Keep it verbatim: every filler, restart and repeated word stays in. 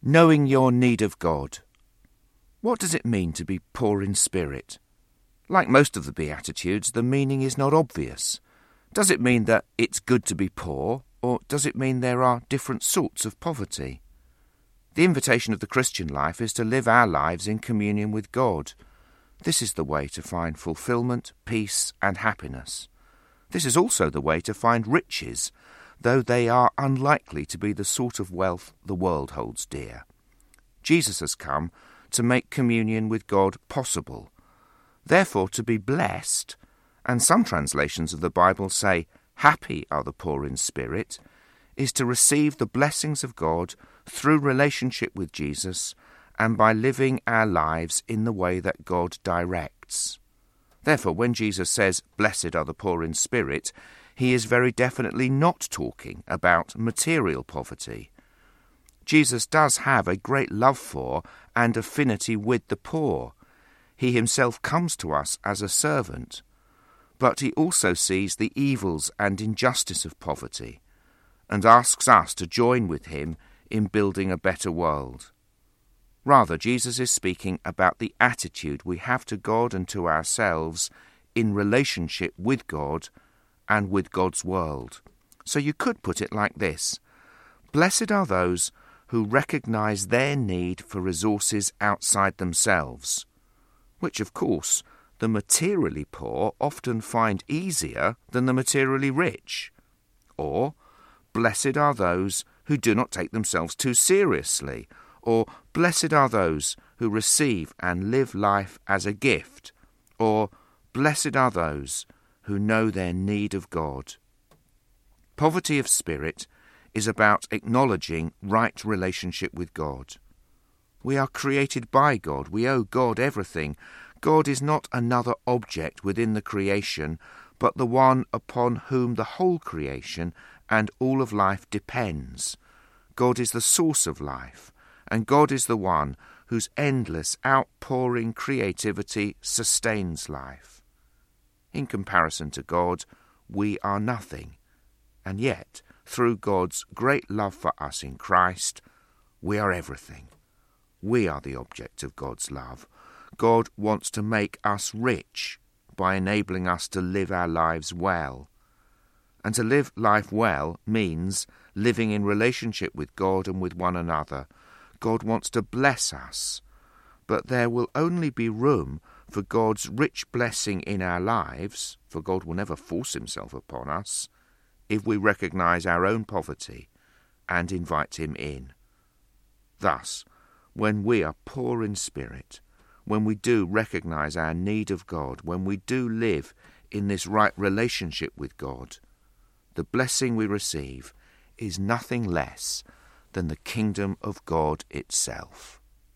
Knowing your need of God. What does it mean to be poor in spirit? Like most of the Beatitudes, the meaning is not obvious. Does it mean that it's good to be poor, or does it mean there are different sorts of poverty? The invitation of the Christian life is to live our lives in communion with God. This is the way to find fulfillment, peace, and happiness. This is also the way to find riches, though they are unlikely to be the sort of wealth the world holds dear. Jesus has come to make communion with God possible, therefore to be blessed, and some translations of the Bible say, happy are the poor in spirit, is to receive the blessings of God through relationship with Jesus and by living our lives in the way that God directs. Therefore, when Jesus says, blessed are the poor in spirit, he is very definitely not talking about material poverty. Jesus does have a great love for and affinity with the poor. He himself comes to us as a servant, but he also sees the evils and injustice of poverty and asks us to join with him in building a better world. Rather, Jesus is speaking about the attitude we have to God and to ourselves in relationship with God and with God's world. So you could put it like this: blessed are those who recognize their need for resources outside themselves, which of course the materially poor often find easier than the materially rich. Or, blessed are those who do not take themselves too seriously. Or, blessed are those who receive and live life as a gift. Or, blessed are those who know their need of God. Poverty of spirit is about acknowledging right relationship with God. We are created by God. We owe God everything. God is not another object within the creation, but the one upon whom the whole creation and all of life depends. God is the source of life, and God is the one whose endless outpouring creativity sustains life. In comparison to God, we are nothing, and yet, through God's great love for us in Christ, we are everything. We are the object of God's love. God wants to make us rich by enabling us to live our lives well. And to live life well means living in relationship with God and with one another. God wants to bless us, but there will only be room for God's rich blessing in our lives, for God will never force himself upon us, if we recognize our own poverty and invite him in. Thus, when we are poor in spirit, when we do recognize our need of God, when we do live in this right relationship with God, the blessing we receive is nothing less than the kingdom of God itself.